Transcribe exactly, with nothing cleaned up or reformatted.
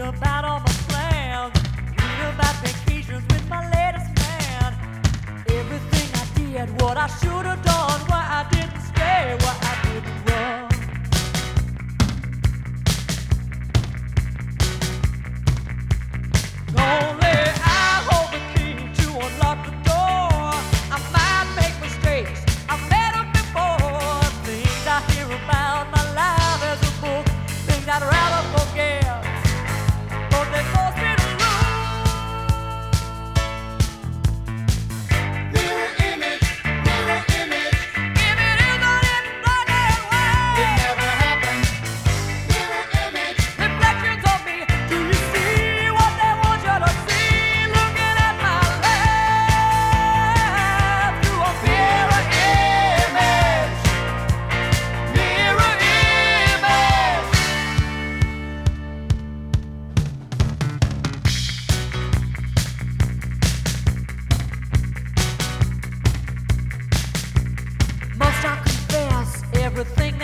about all my plans. Read about vacations with my latest man. Everything I did, what I should have done, why I didn't stay, why I didn't run. Only I hold the key to unlock the door. I might make mistakes, I've made them before. Things I hear about my life as a book, things I'd rather forget, but they force me to lose. Mirror image, mirror image. If it isn't in black and white, It never happened. Mirror image. reflections of me, do you see what they want you to see? Looking at my life through a mirror image. Mirror image. Must I confess everything